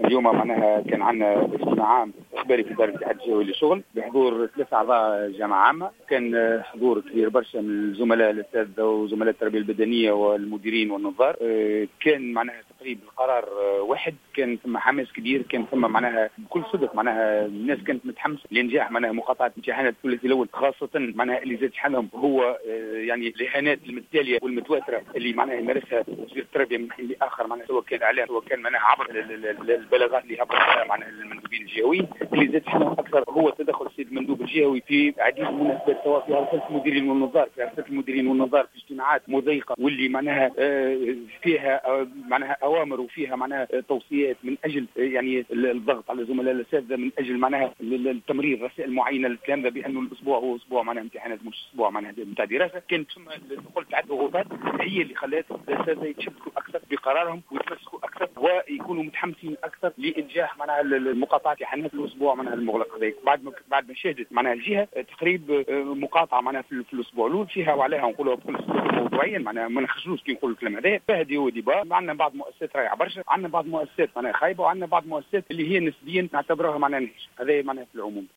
اليوم معناها كان عندنا اجتماع عام اخباري في دار الاتحاد الجهوي للشغل بحضور 3 اعضاء جامعه عامه. كان حضور كبير برشا من الزملاء الاساتذه وزملاء التربيه البدنيه والمديرين والنظار. كان معناها تقريبا القرار واحد، كان ثم حماس كبير، كان ثم معناها بكل صدق معناها الناس كانت متحمسه لانجاح معناها مقاطعه امتحانات الثلاثي الاول، خاصه معناها اللي زاد شحنهم هو يعني الاهانات المتتاليه والمتواتره اللي معناها يمارسها وزير التربيه من حين لاخر، معناها سواء كان اعلام سواء كان معناها عبر البلاغات اللي هبطت معناها المندوبين الجهويين. اللي زاد شحنهم اكثر هو تدخل السيد المندوب الجهوي في عديد من المناسبات، سواء في رساله المديرين والنظار، في رساله المديرين والنظار في اجتماعات مضيقه واللي معناها فيها معناها اوامر وفيها معناها توصيات من اجل يعني الضغط على زملاء الاساتذه من اجل معناها التمرير رسائل معينه للكلام ذا بانه الاسبوع هو اسبوع معناها امتحانات مش اسبوع معناها نتاع دراسه. كانت ثم قلت عده ضغوطات هي اللي خلت الاساتذه يتشبكوا اكثر بقرارهم ويتمسكوا اكثر ويكونوا متحمسين اكثر لانجاح معناها المقاطعه امتحانات الاسبوع معناها المغلق هذاك. بعد ما شهدت معناها الجهه تقريب مقاطعه معناها في الاسبوع الاول فيها وعليها نقولها بكل صدق موضوعيا معناها ما نخجلوش كي نقول الكلام هذا فهدي وديبا. عندنا بعض مؤسسات رايعه برشا، عندنا بعض مؤسسات معناها خايبه، وعندنا بعض مؤسسات اللي هي نسبيا نعتبرها معناها نهج. هذا معناها في العموم.